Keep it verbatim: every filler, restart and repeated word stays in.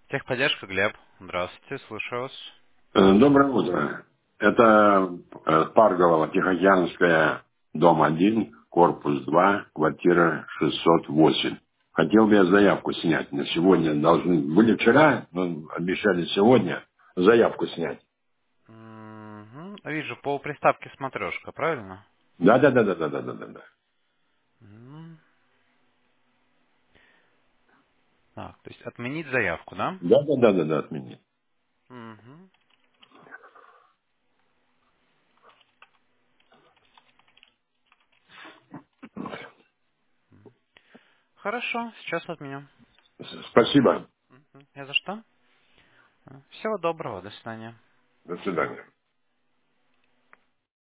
Техподдержка, Глеб. Здравствуйте, слушаю вас. Э, Доброе утро. Это э, Парголова, Тихоокеанская, дом один, корпус два, квартира шестьсот восемь. Хотел бы я заявку снять. На сегодня должны были вчера, но обещали сегодня заявку снять. Мгм. Вижу, по приставке смотрешка, правильно? Да, да, да, да, да, да, да, да, да. М. Так, то есть отменить заявку, да? Да, да, да, да, да, отмени. Мгм. Хорошо, сейчас отменю. С- Спасибо. Мгм. Не за что. Всего доброго, до свидания. До свидания.